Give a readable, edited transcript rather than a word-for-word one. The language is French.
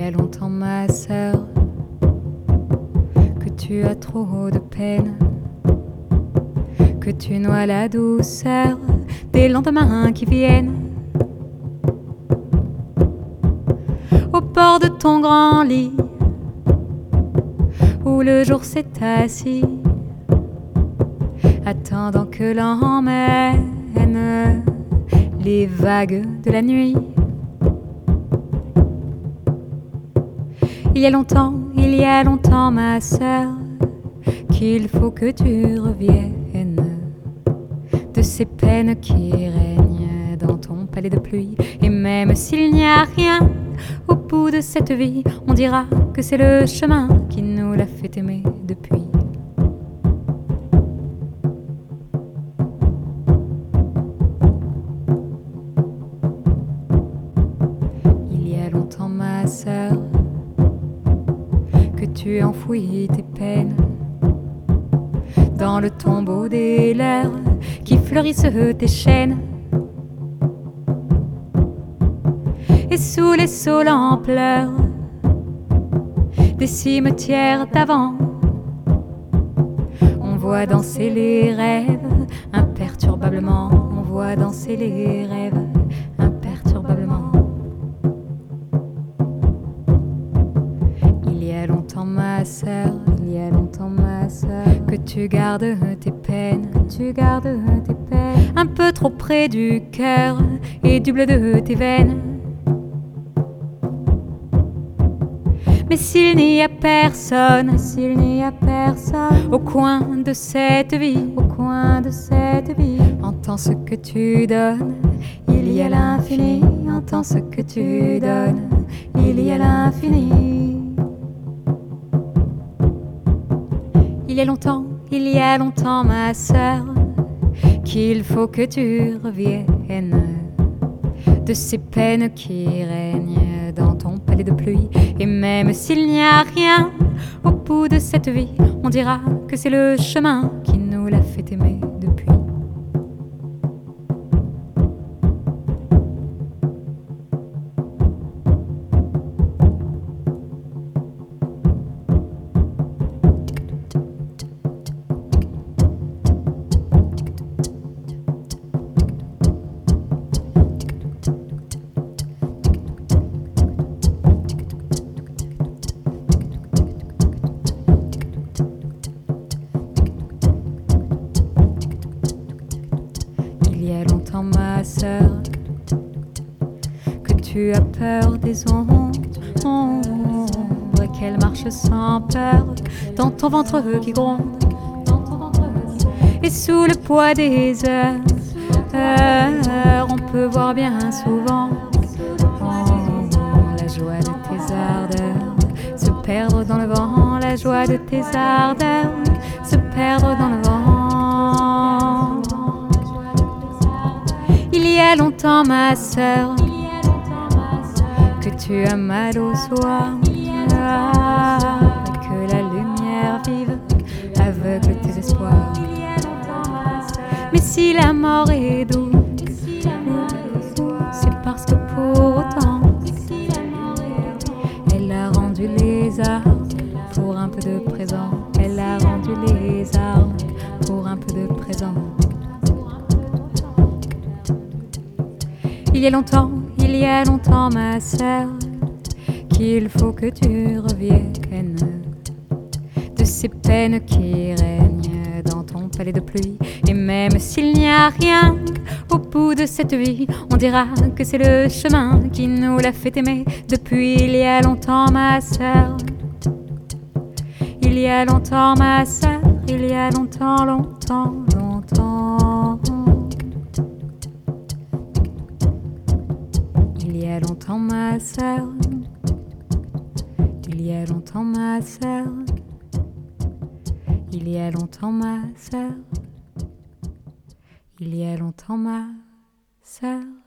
a longtemps, ma sœur, que tu as trop de peine, que tu noies la douceur des lendemains qui viennent. Au bord de ton grand lit, où le jour s'est assis, attendant que l'emmène les vagues de la nuit. Il y a longtemps, ma sœur, qu'il faut que tu reviennes de ces peines qui règnent dans ton palais de pluie. Et même s'il n'y a rien au bout de cette vie, on dira que c'est le chemin qui nous l'a fait aimer depuis. Il y a longtemps, ma sœur, que tu enfouis tes peines dans le tombeau des leurs qui fleurissent tes chaînes. Et sous les saules en pleurs des cimetières d'avant, on voit danser les rêves imperturbablement. On voit danser les rêves imperturbablement. Il y a longtemps, ma sœur, il y a longtemps, ma sœur, que tu gardes tes peines, un peu trop près du cœur et du bleu de tes veines. Mais s'il n'y a personne, au coin de cette vie, entends ce que tu donnes, il y a l'infini. Entends ce que tu donnes, il y a l'infini. Il y a longtemps, ma sœur, qu'il faut que tu reviennes de ces peines qui règnent dans ton palais de pluie. Et même s'il n'y a rien au bout de cette vie, on dira que c'est le chemin qui nous l'a fait aimer depuis. Il y a longtemps, ma sœur, que tu as peur des ombres et qu'elles marchent sans peur dans ton ventre qui gronde. Et sous le poids des heures, on peut voir bien souvent la joie de tes ardeurs se perdre dans le vent, la joie de tes ardeurs se perdre dans le vent. Il y a longtemps, ma sœur, que tu as mal au soir, que la lumière vive aveugle tes espoirs. Mais si la mort est douce, c'est parce que pour autant elle a rendu les armes pour un peu de présent. Elle a rendu les armes pour un peu de présent. Il y a longtemps, ma sœur, qu'il faut que tu reviennes de ces peines qui règnent dans ton palais de pluie. Et même s'il n'y a rien au bout de cette vie, on dira que c'est le chemin qui nous l'a fait aimer depuis. Il y a longtemps, ma sœur, il y a longtemps, ma sœur, il y a longtemps, longtemps, longtemps. Il y a longtemps, ma sœur, il y a longtemps, ma sœur, il y a longtemps, ma sœur, il y a longtemps, ma sœur.